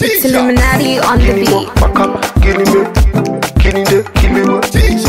It's Illuminati on the beat. Killing me, killing me, killing me.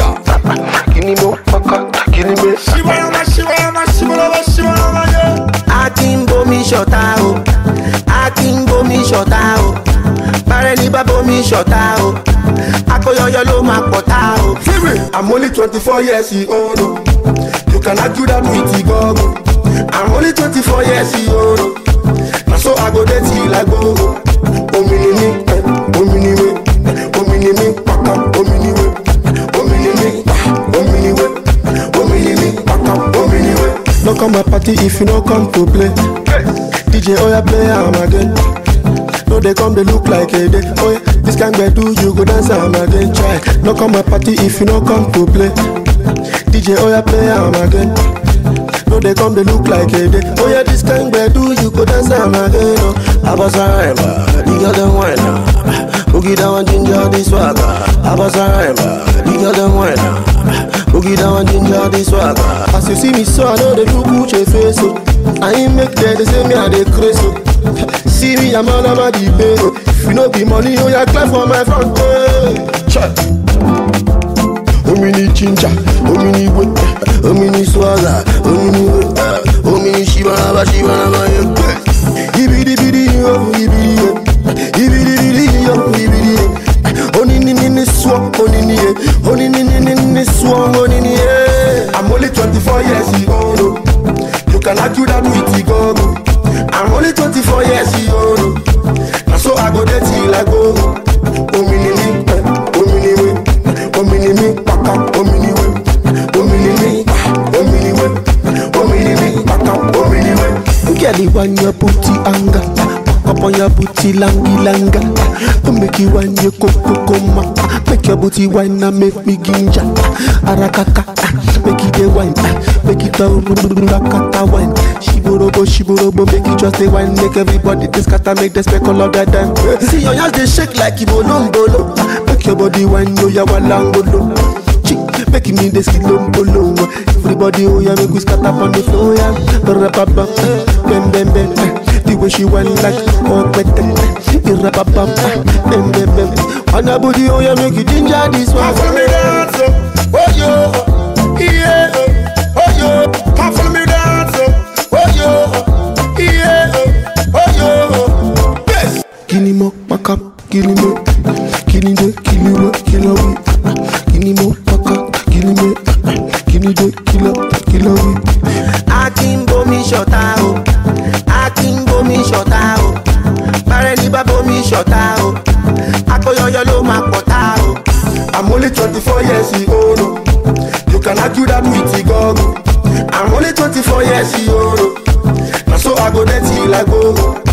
Akimbo mi shota o, Akimbo mi shota o. Barely babo mi shota o. Akoyoyo lo ma pota o. I'm only 24 years old. You can argue that with the gogo. I'm only 24 years old. Now so I go there till I go. Omini, omini, omini, paka, omini, omini, omini, omini, paka, omini. No come my party if you no come to play. DJ Oya play am again. No they come they look like a day. Oh yeah, this kind of do you go dance am again. Try. No come my party if you no come to play. DJ Oya play am again. No they come they look like a day. Oh yeah, this kind of do you go dance am again. Oh, Abasarema, the other one. Boogie down and ginger this swagger. Abasarema, the other one. Boogie down and ginger this swagger. As you see me so I know they do Gucci face. So I ain't make that they say me a they crazy. So see me I'm all about the pay. If you know be money, oh yeah, clap for my front. Check. Omini ginger, omini whip, omini swagger, omini whip, omini shibana, ibidi bidi yo, ibidi yo, ibidi bidi yo, ibidi yo. Onini swag, onini ye, onini swag, onini ye. I'm only 24 years old. You can argue that with the gogo. I'm only 24 years old. Now so I go there till I go. Omini, omini, omini, paka, omini, omini, omini, omini, paka, omini. Get the one your booty anger, up on your booty langa. Make you wine your coco, make your booty wine and make me ginger. Arakaka, make it the wine, make it a rakata wine. Shiborobo, make it just a wine, make everybody this kata make the speckle of that time. See your hands they shake like Ibolombolo. Make your body wine, yo ya walangolo. Chick, making me this kilombolo. Everybody oh yeah, make we scatter on the floor yeah. Rapapa, bam. The way she went like oh better. Rapapa, bam. On a body oh yeah, make you ginger this one. Follow me dance, oh yo, yeah, oh yo. Come follow me dance, oh yo, yeah, oh yo. Yes. Kinimo, makap, kinimo, kinide, kiliwe, kilawi. Kinimo, makap, kinime, kinide, kilawi. Akimbo mi shota o, Akimbo mi shota o. Barely babo mi shota o. Akoyoyo lo ma pota o. I'm only 24 years old. You can argue that with the gogo. I'm only 24 years old. Now so I go there till I go.